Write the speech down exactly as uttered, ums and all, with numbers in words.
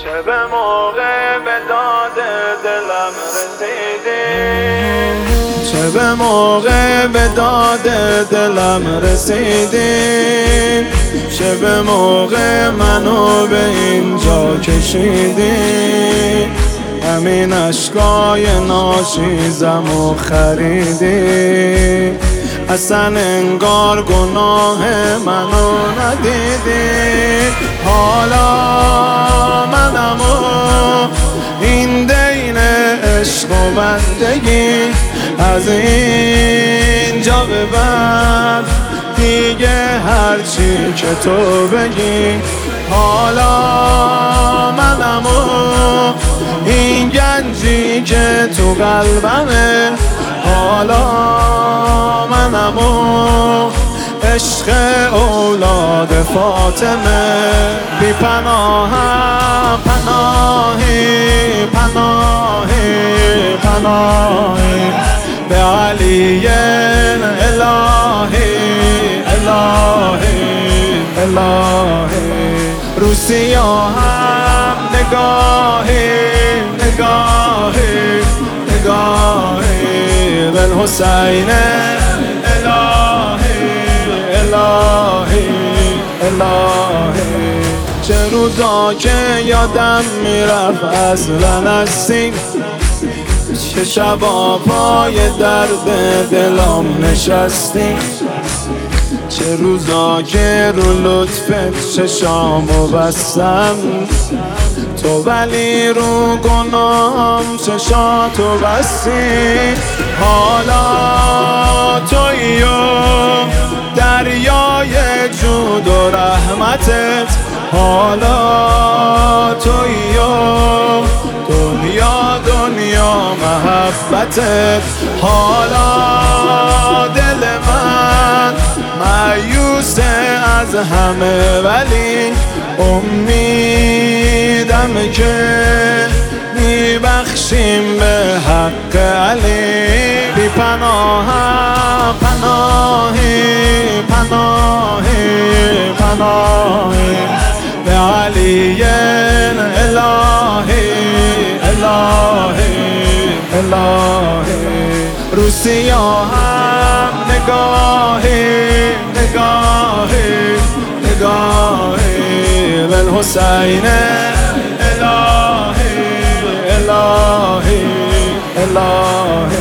چه به موقع به داد دلم رسیدی، چه به موقع به داد دلم رسیدی، چه به موقع منو به اینجا کشیدی، همین اشکای ناشیزم و خریدی، اصلا انگار گناه منو ندیدی. حالا منمو این دین عشق و بندگی از اینجا به بعد دیگه هرچی که تو بگی. حالا منمو این گنجی که تو قلبمه، حالا منمو عشق اولاد فاطمه. بی پناهم پناهی پناهی پناهی به علی الهی الهی الهی. رو سیاهم نگاهی نگاهی نگاهی بالحسین الهی الهی الهی. چه روزا که یادم میرفت اصلا هستی، چه شبا پای درد دلم نشستی، چه روزا که رو لطفت چشامو بستم تو، ولی رو گناهم چشاتو بستی. حالا تویی و دریای جود و رحمتت، حالا تویی و دنیا دنیا محبتت. حالا دل من مایوسه از همه، ولی امیدم که میبخشیم به حق علی. بی پناهم پناهی پناهی پناهی به علی الهی الهی الهی. رو سیاهم نگاهی نگاهی نگاهی بالحسین الهی الهی الهی.